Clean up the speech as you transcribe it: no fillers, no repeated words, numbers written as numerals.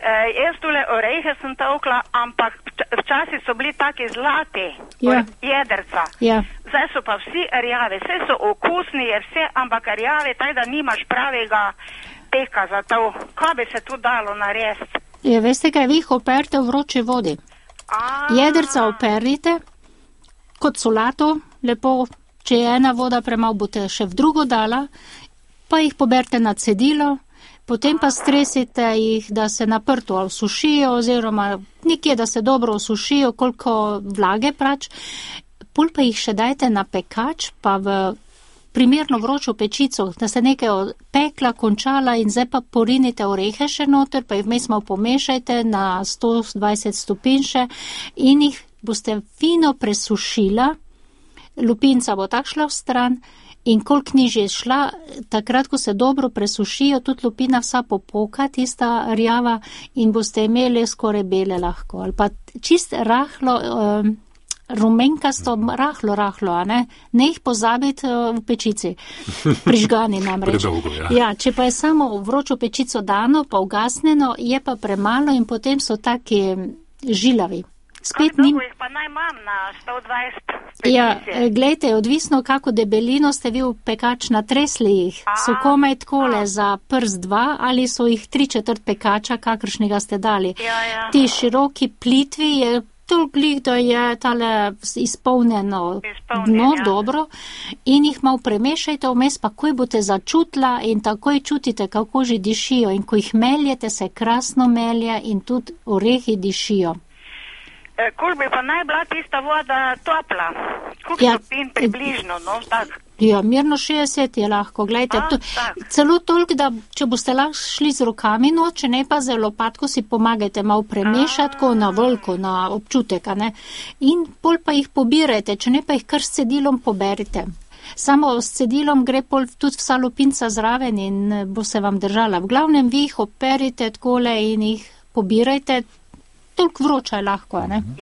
Jaz tule orehe sem tolkla, ampak včasih so bili taki zlati, jedrca. Ja. Zdaj so pa vsi rjavi, vse so okusni, je vse, ampak rjavi, taj da nimaš pravega peka za to. Kaj bi se tu dalo narediti? Ja, veste kaj, vi jih operite v vroči vodi. Jedrca operite kot solato, lepo, če je ena voda premalo, boste še v drugo dala, pa jih poberite na cedilo, potem pa stresite jih, da se naprto osušijo, oziroma nekje, da se dobro osušijo, koliko vlage prač. Pol pa jih še dajte na pekač, pa v primerno vročo pečico, da se nekaj pekla, končala in zdaj pa porinite orehe še noter, pa jih vmes malo pomešajte na 120 stopinj še in jih boste fino presušila, lupinca bo tak šla v stran, in koliko nižje je šla, takrat, ko se dobro presušijo, tudi lupina vsa popoka, tista rjava, in boste imeli skoraj bele lahko. Ali pa čist rahlo, rumenkasto, rahlo, a ne? Ne jih pozabiti v pečici. Prižgani namreč. Predolgo, ja. Ja, če pa je samo v vročo pečico dano, pa ugasnjeno, je pa premalo in potem so taki žilavi. Spet ni... jih pa najmanj na 120 pečice? Ja, glejte, odvisno kako debelino ste vi v pekač natresli jih. So komaj takole za prst 2 ali so jih 3/4 pekača, kakršnega ste dali. Ja. Ti široki plitvi je toliko, da je tale izpolnjeno dno, dobro, in jih malo premešajte, vmes pa ko boste začutila in takoj čutite, kako že dišijo, in ko jih meljete, se krasno melje in tudi orehi dišijo. Koliko bi pa naj bila tista voda topla? Koliko stopinj približno, no, tak? Ja, mirno 60 je lahko, gledajte, celo toliko, da če boste lahko šli z rokami, no, če ne pa z lopatko si pomagajte malo premešati, ko na volko, na občutek, ne, in pol pa jih pobirajte, če ne pa jih kar s cedilom poberite. Samo s cedilom gre pol tudi vsa lupinca zraven in bo se vam držala. V glavnem vi jih operite takole in jih pobirajte, toliko vroča je lahko, ne.